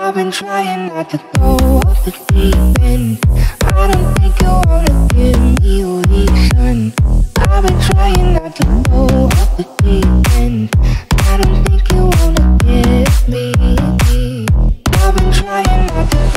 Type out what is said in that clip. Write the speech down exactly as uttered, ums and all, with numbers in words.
I've been trying not to go off the deep end. I don't think you wanna give me a reason. I've been trying not to go off the deep end. I don't think you wanna give me. I've been trying not to